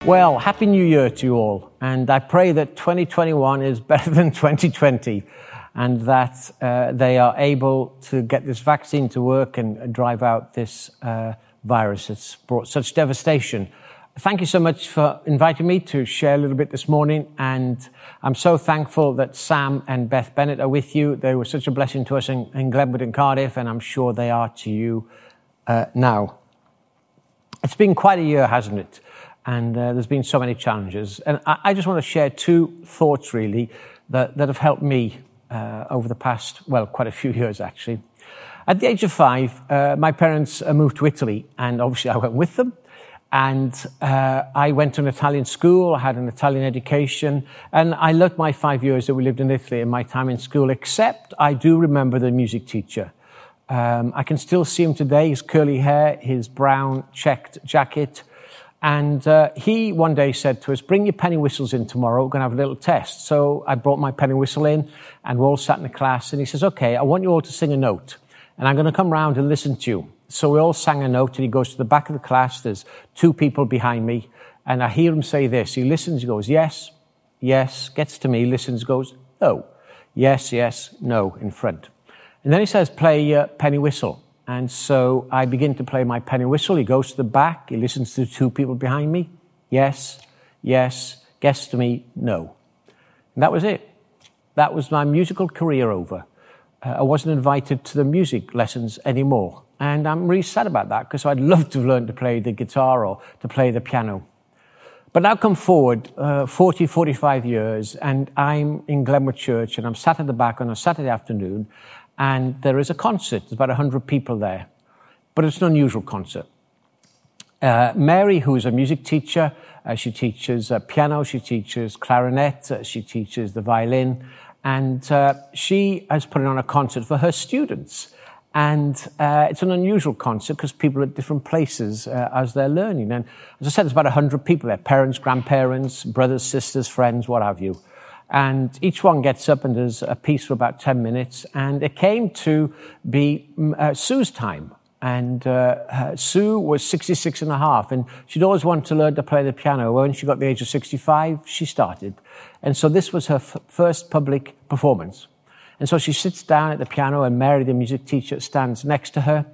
Well, Happy New Year to you all, and I pray that 2021 is better than 2020 and that they are able to get this vaccine to work and drive out this virus that's brought such devastation. Thank you so much for inviting me to share a little bit this morning, and I'm so thankful that Sam and Beth Bennett are with you. They were such a blessing to us in Glenwood and Cardiff, and I'm sure they are to you now. It's been quite a year, hasn't it? And there's been so many challenges. And I just want to share two thoughts, really, that have helped me over the past, well, quite a few years, actually. At the age of 5, my parents moved to Italy, and obviously I went with them. And I went to an Italian school, I had an Italian education, and I loved my 5 years that we lived in Italy and my time in school, except I do remember the music teacher. I can still see him today, his curly hair, his brown checked jacket. And he one day said to us, bring your penny whistles in tomorrow, we're going to have a little test. So I brought my penny whistle in, and we all sat in the class, and he says, okay, I want you all to sing a note, and I'm going to come round and listen to you. So we all sang a note, and he goes to the back of the class, there's 2 people behind me, and I hear him say this. He listens, he goes, yes, yes, gets to me, listens, goes, no, yes, yes, no, in front. And then he says, play your penny whistle. And so I begin to play my penny whistle. He goes to the back. He listens to the 2 people behind me. Yes, yes, gets to me, no. And that was it. That was my musical career over. I wasn't invited to the music lessons anymore. And I'm really sad about that, because I'd love to have learned to play the guitar or to play the piano. But now come forward 40, 45 years, and I'm in Glenwood Church, and I'm sat at the back on a Saturday afternoon, and there is a concert. There's about 100 people there. But it's an unusual concert. Mary, who is a music teacher, she teaches piano, she teaches clarinet, she teaches the violin, and she has put on a concert for her students. And it's an unusual concert because people are at different places as they're learning. And as I said, there's about 100 people there, parents, grandparents, brothers, sisters, friends, what have you. And each one gets up and does a piece for about 10 minutes. And it came to be Sue's time. And Sue was 66 and a half. And she'd always wanted to learn to play the piano. When she got the age of 65, she started. And so this was her first public performance. And so she sits down at the piano, and Mary, the music teacher, stands next to her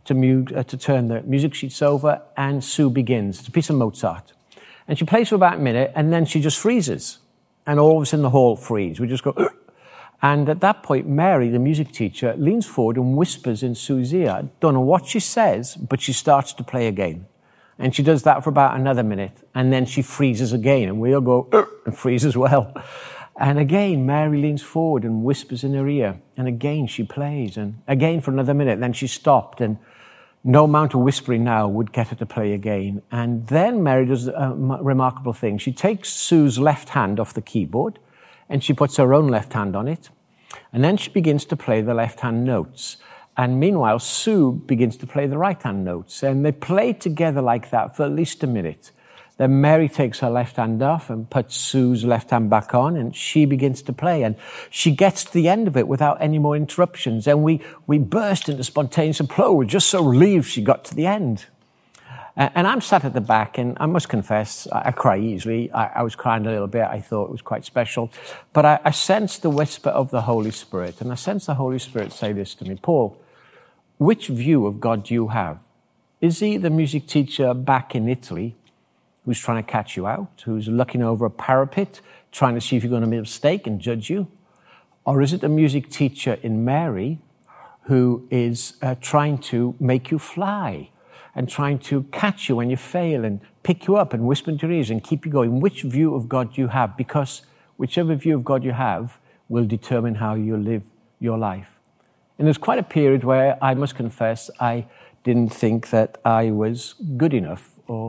to turn the music sheets over. And Sue begins. It's a piece of Mozart. And she plays for about a minute, and then she just freezes. And all of us in the hall freeze. We just go, ugh. And at that point, Mary, the music teacher, leans forward and whispers in Sue's ear. I don't know what she says, but she starts to play again. And she does that for about another minute. And then she freezes again. And we all go, ugh, and freeze as well. And again, Mary leans forward and whispers in her ear. And again, she plays. And again for another minute. Then she stopped. And no amount of whispering now would get her to play again. And then Mary does a remarkable thing. She takes Sue's left hand off the keyboard, and she puts her own left hand on it. And then she begins to play the left-hand notes. And meanwhile, Sue begins to play the right-hand notes. And they play together like that for at least a minute. Then Mary takes her left hand off and puts Sue's left hand back on, and she begins to play. And she gets to the end of it without any more interruptions. And we burst into spontaneous applause. We're just so relieved she got to the end. And I'm sat at the back, and I must confess, I cry easily. I was crying a little bit. I thought it was quite special. But I sensed the whisper of the Holy Spirit. And I sensed the Holy Spirit say this to me: Paul, which view of God do you have? Is he the music teacher back in Italy who's trying to catch you out, who's looking over a parapet, trying to see if you're going to make a mistake and judge you? Or is it the music teacher in Mary who is trying to make you fly and trying to catch you when you fail and pick you up and whisper into your ears and keep you going? Which view of God do you have? Because whichever view of God you have will determine how you live your life. And there's quite a period where I must confess I didn't think that I was good enough,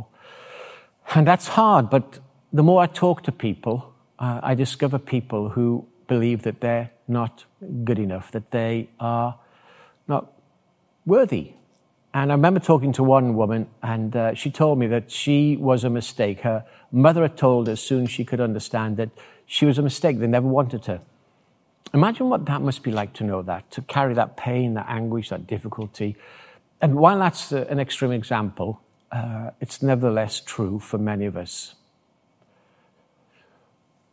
and that's hard, but the more I talk to people, I discover people who believe that they're not good enough, that they are not worthy. And I remember talking to one woman, and she told me that she was a mistake. Her mother had told her as soon as she could understand that she was a mistake. They never wanted her. Imagine what that must be like to know that, to carry that pain, that anguish, that difficulty. And while that's an extreme example, it's nevertheless true for many of us.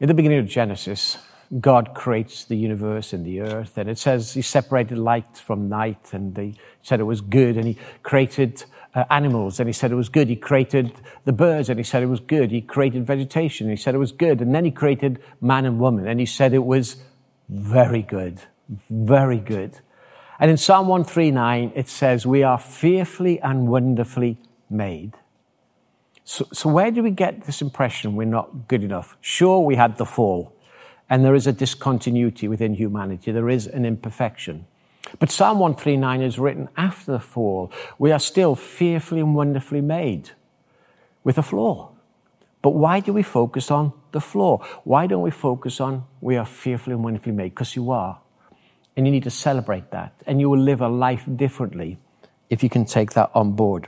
In the beginning of Genesis, God creates the universe and the earth, and it says he separated light from night, and he said it was good, and he created animals, and he said it was good. He created the birds, and he said it was good. He created vegetation, and he said it was good. And then he created man and woman, and he said it was very good, very good. And in Psalm 139, it says, we are fearfully and wonderfully made. So where do we get this impression we're not good enough? Sure, we had the fall, and there is a discontinuity within humanity. There is an imperfection. But Psalm 139 is written after the fall. We are still fearfully and wonderfully made with a flaw. But why do we focus on the flaw? Why don't we focus on we are fearfully and wonderfully made? Because you are. And you need to celebrate that. And you will live a life differently if you can take that on board.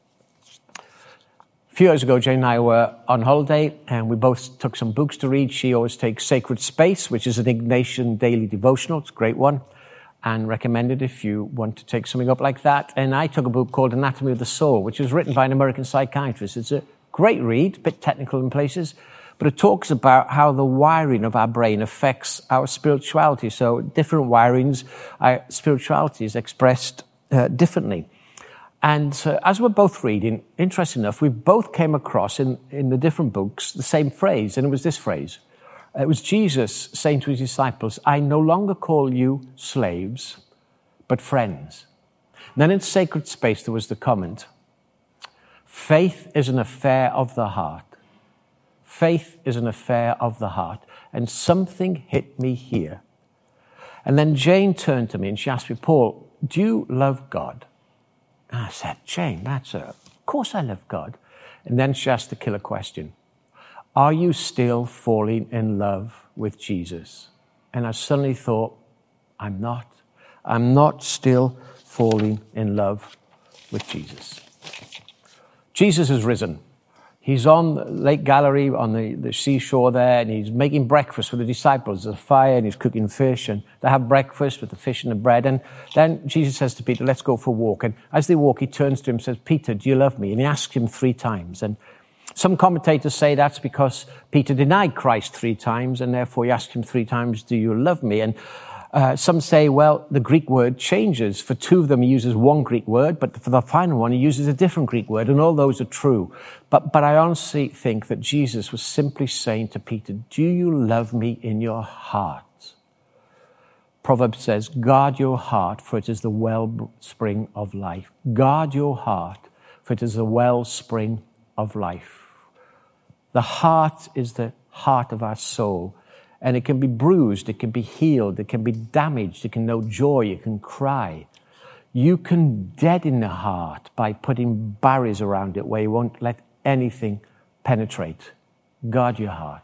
A few years ago, Jane and I were on holiday, and we both took some books to read. She always takes Sacred Space, which is an Ignatian daily devotional. It's a great one, and recommended if you want to take something up like that. And I took a book called Anatomy of the Soul, which was written by an American psychiatrist. It's a great read, a bit technical in places, but it talks about how the wiring of our brain affects our spirituality. So different wirings, our spirituality is expressed differently. And as we're both reading, interesting enough, we both came across in the different books the same phrase, and it was this phrase. It was Jesus saying to his disciples, I no longer call you slaves, but friends. And then in Sacred Space, there was the comment, faith is an affair of the heart. Faith is an affair of the heart. And something hit me here. And then Jane turned to me and she asked me, Paul, do you love God? And I said, Jane, of course I love God. And then she asked the killer question. Are you still falling in love with Jesus? And I suddenly thought, I'm not. I'm not still falling in love with Jesus. Jesus is risen. He's on Lake Galilee, on the seashore there, and he's making breakfast for the disciples. There's a fire, and he's cooking fish, and they have breakfast with the fish and the bread. And then Jesus says to Peter, let's go for a walk. And as they walk, he turns to him and says, Peter, do you love me? And he asks him 3 times. And some commentators say that's because Peter denied Christ 3 times, and therefore he asked him 3 times, do you love me? And some say, well, the Greek word changes. For 2 of them, he uses one Greek word, but for the final one, he uses a different Greek word, and all those are true. But I honestly think that Jesus was simply saying to Peter, do you love me in your heart? Proverbs says, guard your heart, for it is the wellspring of life. Guard your heart, for it is the wellspring of life. The heart is the heart of our soul. And it can be bruised, it can be healed, it can be damaged, it can know joy, it can cry. You can deaden the heart by putting barriers around it where you won't let anything penetrate. Guard your heart.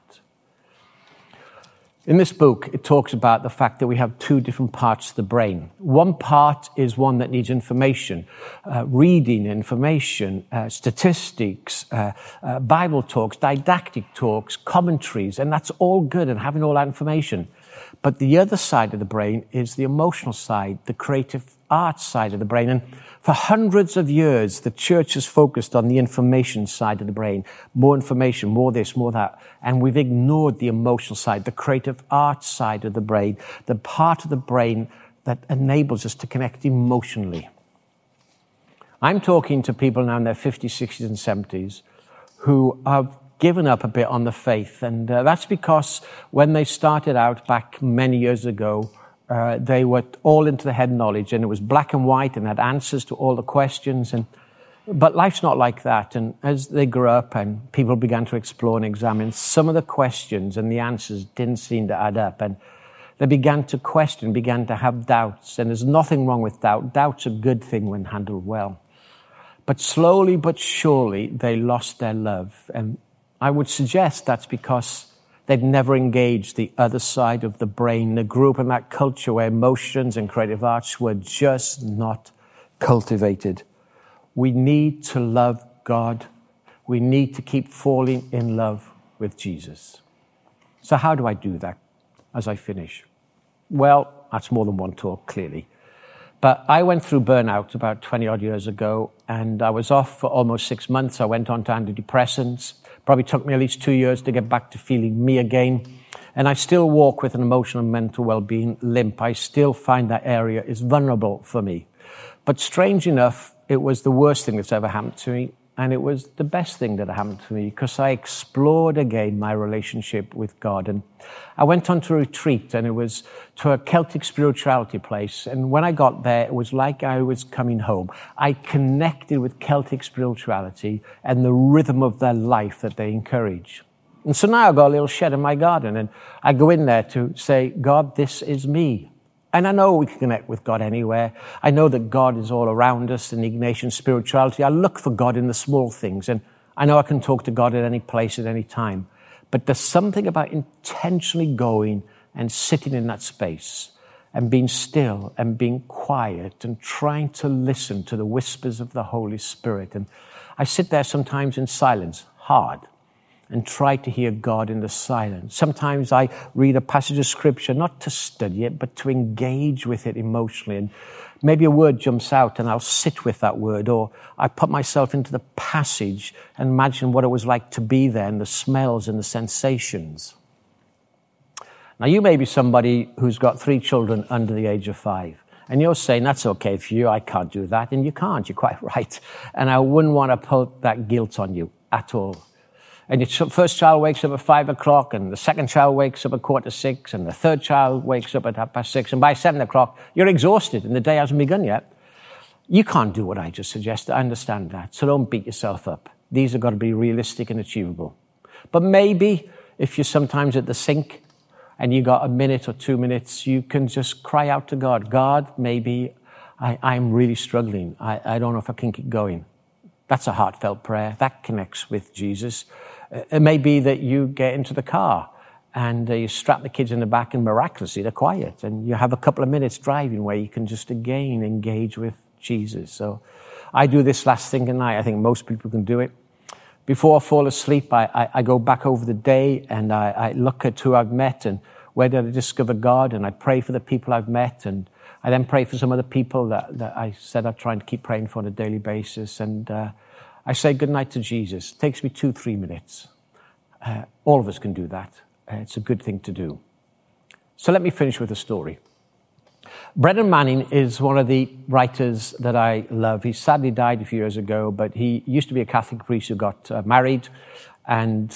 In this book, it talks about the fact that we have 2 different parts of the brain. One part is one that needs information, reading information, statistics, Bible talks, didactic talks, commentaries, and that's all good and having all that information. But the other side of the brain is the emotional side, the creative arts side of the brain. And for hundreds of years, the church has focused on the information side of the brain. More information, more this, more that. And we've ignored the emotional side, the creative arts side of the brain, the part of the brain that enables us to connect emotionally. I'm talking to people now in their 50s, 60s, and 70s who have given up a bit on the faith. And that's because when they started out back many years ago, they were all into the head knowledge, and it was black and white and had answers to all the questions. But life's not like that. And as they grew up and people began to explore and examine, some of the questions and the answers didn't seem to add up. And they began to question, began to have doubts. And there's nothing wrong with doubt. Doubt's a good thing when handled well. But slowly but surely, they lost their love. And I would suggest that's because they'd never engaged the other side of the brain. They grew up in that culture where emotions and creative arts were just not cultivated. We need to love God. We need to keep falling in love with Jesus. So how do I do that as I finish? Well, that's more than one talk, clearly. But I went through burnout about 20 odd years ago, and I was off for almost 6 months. I went on to antidepressants. Probably took me at least 2 years to get back to feeling me again. And I still walk with an emotional and mental well-being limp. I still find that area is vulnerable for me. But strange enough, it was the worst thing that's ever happened to me. And it was the best thing that happened to me because I explored again my relationship with God. And I went on to a retreat, and it was to a Celtic spirituality place. And when I got there, it was like I was coming home. I connected with Celtic spirituality and the rhythm of their life that they encourage. And so now I've got a little shed in my garden, and I go in there to say, God, this is me. And I know we can connect with God anywhere. I know that God is all around us in Ignatian spirituality. I look for God in the small things, and I know I can talk to God at any place at any time. But there's something about intentionally going and sitting in that space and being still and being quiet and trying to listen to the whispers of the Holy Spirit. And I sit there sometimes in silence, hard, and try to hear God in the silence. Sometimes I read a passage of scripture, not to study it, but to engage with it emotionally. And maybe a word jumps out and I'll sit with that word, or I put myself into the passage and imagine what it was like to be there and the smells and the sensations. Now, you may be somebody who's got 3 children under the age of 5. And you're saying, that's okay for you, I can't do that. And you can't, you're quite right. And I wouldn't want to put that guilt on you at all. And your first child wakes up at 5 o'clock, and the second child wakes up at 5:45, and the third child wakes up at 6:30, and by 7 o'clock, you're exhausted, and the day hasn't begun yet. You can't do what I just suggested. I understand that. So don't beat yourself up. These have got to be realistic and achievable. But maybe if you're sometimes at the sink and you got a minute or 2 minutes, you can just cry out to God. God, maybe I'm really struggling. I don't know if I can keep going. That's a heartfelt prayer. That connects with Jesus. It may be that you get into the car and you strap the kids in the back and miraculously they're quiet. And you have a couple of minutes driving where you can just again engage with Jesus. So I do this last thing at night. I think most people can do it. Before I fall asleep, I go back over the day and I look at who I've met and where did I discover God, and I pray for the people I've met, and I then pray for some other people that I said I'd try and keep praying for on a daily basis. And I say goodnight to Jesus. It takes me 2-3 minutes. All of us can do that. It's a good thing to do. So let me finish with a story. Brennan Manning is one of the writers that I love. He sadly died a few years ago, but he used to be a Catholic priest who got married, and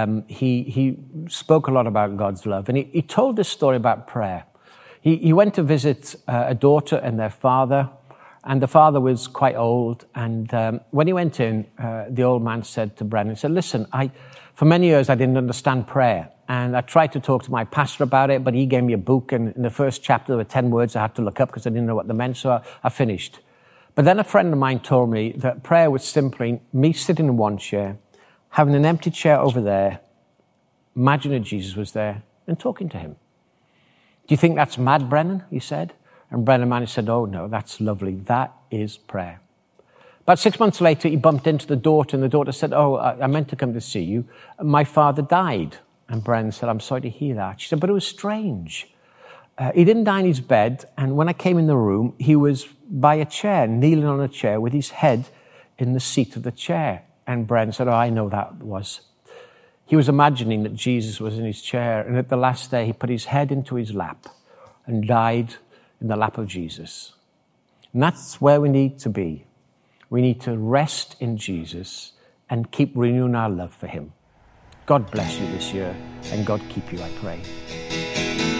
he spoke a lot about God's love. And he told this story about prayer. He went to visit a daughter and their father, and the father was quite old. And when he went in, the old man said to Brennan, he said, listen, for many years I didn't understand prayer. And I tried to talk to my pastor about it, but he gave me a book. And in the first chapter, there were 10 words I had to look up because I didn't know what they meant. So I finished. But then a friend of mine told me that prayer was simply me sitting in one chair, having an empty chair over there, imagining Jesus was there and talking to him. Do you think that's mad, Brennan? He said. And Brennan Manning said, oh no, that's lovely. That is prayer. About 6 months later, he bumped into the daughter, and the daughter said, oh, I meant to come to see you. My father died. And Brennan said, I'm sorry to hear that. She said, but it was strange. He didn't die in his bed, and when I came in the room, he was by a chair, kneeling on a chair with his head in the seat of the chair. And Brennan said, oh, I know that was. He was imagining that Jesus was in his chair, and at the last day, he put his head into his lap and died in the lap of Jesus. And that's where we need to be. We need to rest in Jesus and keep renewing our love for him. God bless you this year, and God keep you, I pray.